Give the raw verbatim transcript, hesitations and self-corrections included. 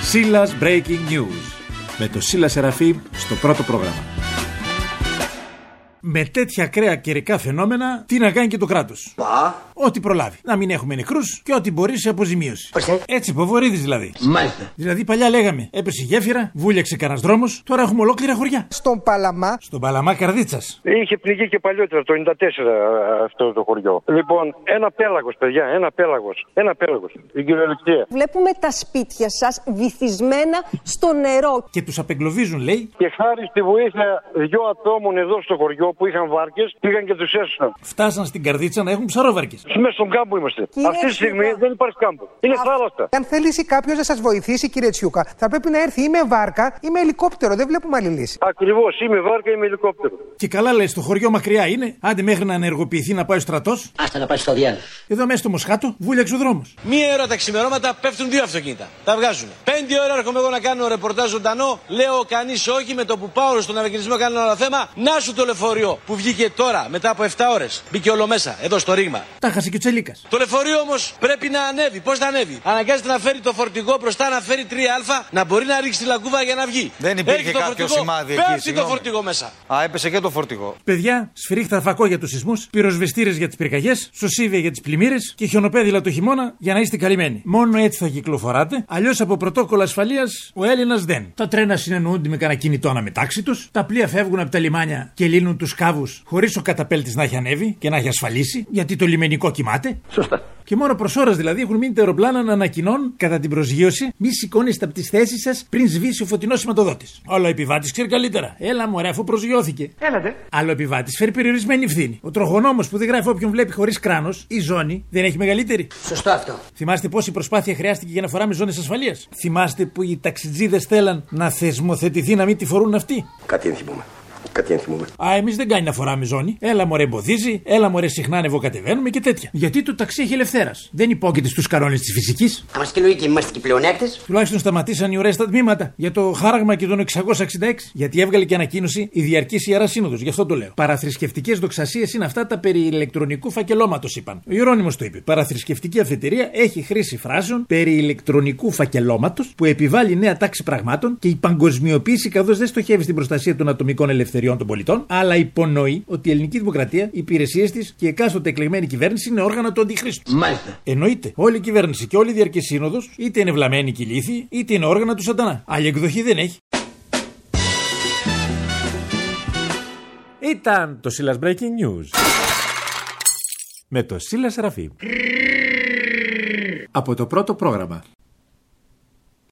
Σίλας Breaking News. Με το Σίλα Σεραφείμ στο πρώτο πρόγραμμα. Με τέτοια ακραία καιρικά φαινόμενα, τι να κάνει και το κράτος. Πα. Ό,τι προλάβει. Να μην έχουμε νεκρούς και ό,τι μπορεί σε αποζημίωση. Ορίστε. Έτσι, Ποβορίδης δηλαδή. Μάλιστα. Δηλαδή, παλιά λέγαμε, έπεσε η γέφυρα, βούλιαξε κανένας δρόμος, τώρα έχουμε ολόκληρα χωριά. Στον Παλαμά. Στον Παλαμά Καρδίτσας. Είχε πνιγεί και παλιότερα, το ενενήντα τέσσερα αυτό το χωριό. Λοιπόν, ένα πέλαγος, παιδιά, ένα πέλαγος. Ένα πέλαγος. Την κυριολεξία. Βλέπουμε τα σπίτια σας βυθισμένα στο νερό. Και τους απεγκλωβίζουν, λέει. Και χάρη στη βοήθεια δύο ατόμων εδώ στο χωριό που είχαν βάρκες, πήγαν και τους έσωσαν. Φτάσαν στην Καρδίτσα να έχουν ψαρόβαρκες. Μέσα στον κάμπο είμαστε. Κύριε Αυτή τη στιγμή Τσιούκα. δεν υπάρχει κάμπο. Είναι Α, θάλασσα. Αν θέλει κάποιο να σα βοηθήσει, κύριε Τσιούκα, θα πρέπει να έρθει ή με βάρκα ή με ελικόπτερο. Δεν βλέπουμε άλλη λύση. Ακριβώς, είμαι βάρκα ή με ελικόπτερο. Και καλά, λέει, στο χωριό μακριά είναι. Άντε μέχρι να ενεργοποιηθεί να πάει ο στρατός. Άστα να πάει στο διάλογο. Εδώ μέσα στο Μοσχάτο βούλιαξε ο δρόμος. Μία ώρα τα ξημερώματα πέφτουν δύο αυτοκίνητα. Τα βγάζουν. Πέντε ώρα έρχομαι εγώ να κάνω ρεπορτάζ ζωντανό. Λέω κανείς όχι, με το που πάω στον ανακοινισμό κάνω ένα θέμα. Να σου το λεωφορείο που βγήκε τώρα μετά από επτά ώρες. Μπήκε όλο μέσα, εδώ στο ρήγμα. Τα χασε και ο Τσελίκας. Το λεωφορείο όμως πρέπει να ανέβει. Πώς θα ανέβει? Αναγκάζεται να φέρει το φορτηγό μπροστά, να φέρει τρία α, να μπορεί να ρίξει τη λακκούβα για να βγει. Δεν υπήρχε Έρχεται το κάποιο φορτηγό, σημάδι εκεί. πέφτει το συγγνώμη. φορτηγό μέσα. Α, έπεσε και το φορτηγό. Παιδιά, σφυρίχτα φακό για τους σεισμούς, πυροσβεστήρες για τις πυρκαγιές, σωσίβια για τις πλημμύρες και χιονοπέδιλα το χειμώνα για να είστε καλυμμένοι. Μόνο έτσι θα κυκλοφοράτε, αλλιώς από πρωτόκολλα ασφαλείας ο Έλληνας δεν. Τα τρένα συνεννοούνται με κανένα κινητό αναμετάξι τους, τα πλοία φεύγουν από τα λιμάνια και λύνουν τους κάβους χωρίς ο καταπέλτης να έχει ανέβει και να έχει ασφαλίσει, γιατί το λιμενικό κοιμάται. Σωστά. Και μόνο προς ώρας δηλαδή έχουν μείνει τα αεροπλάνα να ανακοινώνουν κατά την προσγείωση μη σηκώνεστε από τις θέσεις σας πριν σβήσει ο φωτεινός σηματοδότης. Άλλο ο επιβάτης ξέρει καλύτερα. Έλα μωρέ, αφού προσγειώθηκε. Έλατε. Άλλο ο επιβάτης φέρει περιορισμένη ευθύνη. Ο τροχονόμος που δεν γράφει όποιον βλέπει χωρίς κράνος ή ζώνη δεν έχει μεγαλύτερη. Σωστό αυτό. Θυμάστε πόση προσπάθεια χρειάστηκε για να φοράμε ζώνες ασφαλείας? Θυμάστε που οι ταξιτζίδες θέλαν να θεσμοθετηθεί να μην τη φορούν αυτοί? Κάτι δεν θυμούμαι. Κάτι δεν θυμούμαι. Α, εμείς δεν κάνει να φοράμε ζώνη. Έλα μωρέ, εμποδίζει. Έλα μωρέ, συχνά ανεβοκατεβαίνουμε και τέτοια. Γιατί το ταξί έχει ελευθέρας. Δεν υπόκειται στους κανόνες της φυσικής. Αν είμαστε και λογικοί, είμαστε και πλεονέκτες. Τουλάχιστον σταματήσαν οι ωραίες τα τμήματα για το χάραγμα και τον εξακόσια εξήντα έξι. Γιατί έβγαλε και ανακοίνωση η Διαρκής Ιερά Σύνοδος. Γι' αυτό το λέω. Παραθρησκευτικές δοξασίες είναι αυτά τα περί ηλεκτρονικού φακελώματος, είπαν. Ο Ιερώνυμος το είπε. Παραθρησκευτική αφετηρία έχει χρήση φράσεων περί ηλεκτρονικού φακελώματος που επιβάλλει νέα τάξη πραγμάτων και η παγκοσμιοποίηση καθώς δεν στοχεύει στην προστασία των ατομικών ελευθεριών των πολιτών, αλλά υπονοεί ότι η ελληνική δημοκρατία, οι υπηρεσίες της και η εκάστοτε εκλεγμένη κυβέρνηση είναι όργανα του Αντιχρίστου. Μάλιστα. Εννοείται, όλη η κυβέρνηση και όλη η Διαρκή Σύνοδος είτε είναι βλαμμένη και ηλίθιη, είτε είναι όργανα του Σατανά. Άλλη εκδοχή δεν έχει. Ήταν το Σίλας Breaking News με το Σίλα Σεραφείμ από το πρώτο πρόγραμμα.